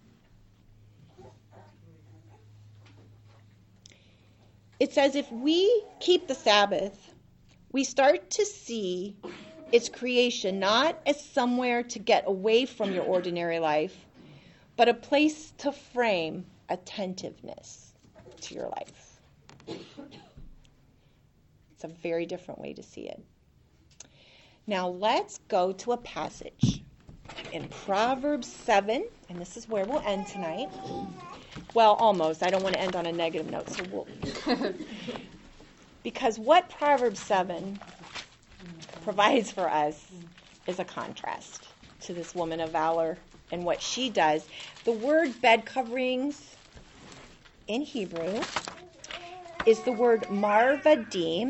It says if we keep the Sabbath, we start to see its creation not as somewhere to get away from your ordinary life, but a place to frame attentiveness to your life. It's a very different way to see it. Now let's go to a passage in Proverbs 7, and this is where we'll end tonight. Well, almost. I don't want to end on a negative note, so we'll... Because what Proverbs 7 provides for us is a contrast to this woman of valor and what she does. The word bed coverings in Hebrew is the word marvadim,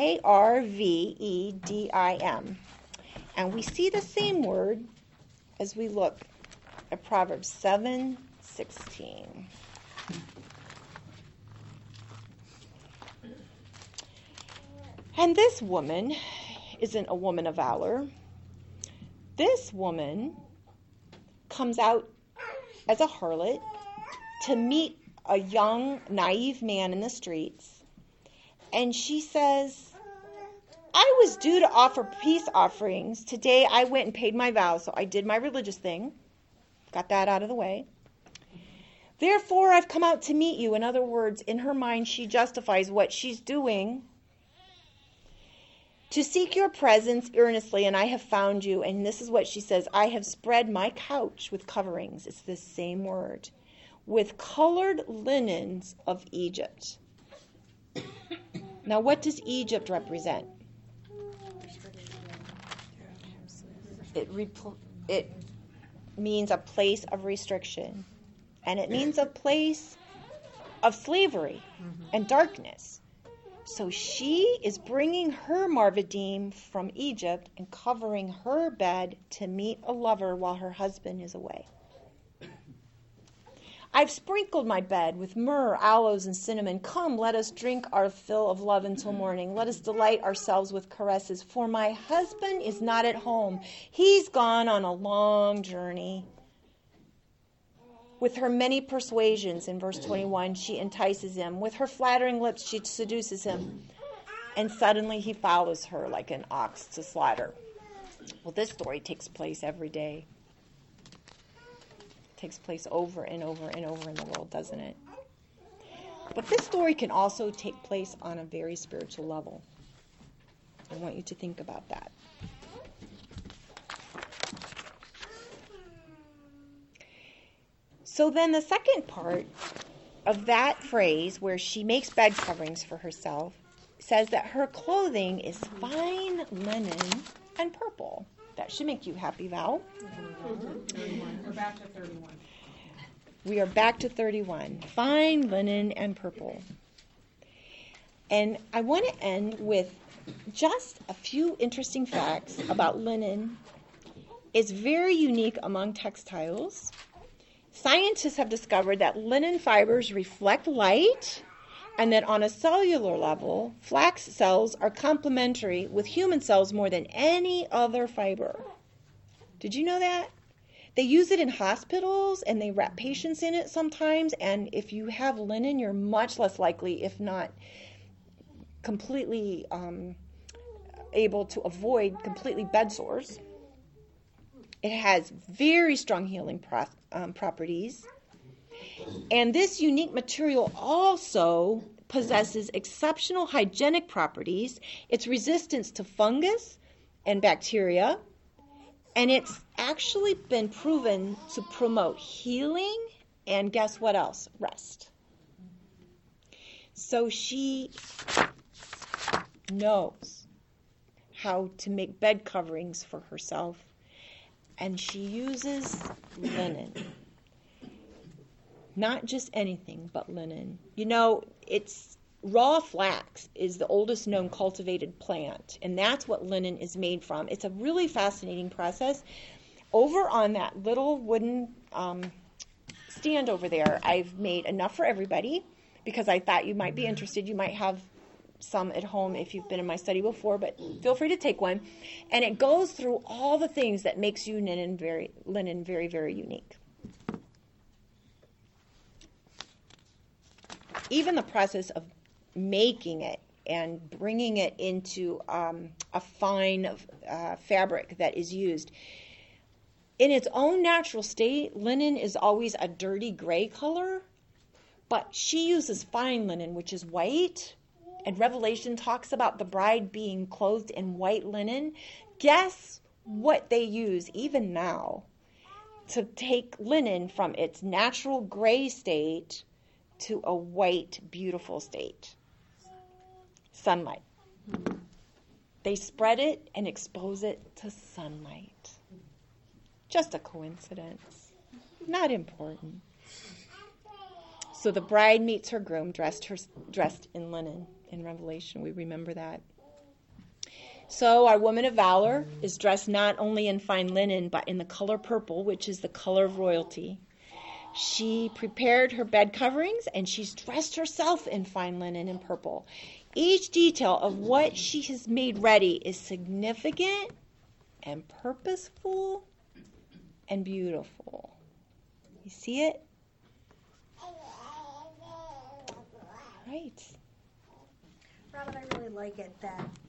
M-A-R-V-E-D-I-M. And we see the same word as we look at Proverbs 7:16. And this woman isn't a woman of valor. This woman comes out as a harlot to meet a young, naive man in the streets. And she says, I was due to offer peace offerings. Today I went and paid my vows, so I did my religious thing. Got that out of the way. Therefore, I've come out to meet you. In other words, in her mind, she justifies what she's doing to seek your presence earnestly, and I have found you. And this is what she says, I have spread my couch with coverings. It's the same word. With colored linens of Egypt. Now, what does Egypt represent? It means a place of restriction. And it means a place of slavery and darkness. So she is bringing her marvadim from Egypt and covering her bed to meet a lover while her husband is away. I've sprinkled my bed with myrrh, aloes, and cinnamon. Come, let us drink our fill of love until morning. Let us delight ourselves with caresses. For my husband is not at home. He's gone on a long journey. With her many persuasions, in verse 21, she entices him. With her flattering lips, she seduces him. And suddenly he follows her like an ox to slaughter. Well, this story takes place every day. Takes place over and over and over in the world, doesn't it? But this story can also take place on a very spiritual level. I want you to think about that. So then the second part of that phrase, where she makes bed coverings for herself, says that her clothing is fine linen and purple. That should make you happy, Val. 31. We're back to 31. We are back to 31. Fine linen and purple. And I want to end with just a few interesting facts about linen. It's very unique among textiles. Scientists have discovered that linen fibers reflect light, and that on a cellular level, flax cells are complementary with human cells more than any other fiber. Did you know that? They use it in hospitals, and they wrap patients in it sometimes, and if you have linen, you're much less likely, if not completely able to avoid completely bed sores. It has very strong healing properties. And this unique material also possesses exceptional hygienic properties. It's resistant to fungus and bacteria. And it's actually been proven to promote healing and guess what else? Rest. So she knows how to make bed coverings for herself, and she uses linen. Not just anything, but linen. You know, it's raw flax is the oldest known cultivated plant, and that's what linen is made from. It's a really fascinating process. Over on that little wooden stand over there, I've made enough for everybody because I thought you might be interested. You might have some at home if you've been in my study before, but feel free to take one. And it goes through all the things that makes linen very, very unique. Even the process of making it and bringing it into a fine fabric that is used. In its own natural state, linen is always a dirty gray color, but she uses fine linen, which is white, and Revelation talks about the bride being clothed in white linen. Guess what they use even now to take linen from its natural gray state to a white, beautiful state? Sunlight. They spread it and expose it to sunlight. Just a coincidence. Not important. So the bride meets her groom dressed in linen. In Revelation, we remember that. So our woman of valor is dressed not only in fine linen, but in the color purple, which is the color of royalty. She prepared her bed coverings, and she's dressed herself in fine linen and purple. Each detail of what she has made ready is significant and purposeful and beautiful. You see it? Right. Robin, I really like it that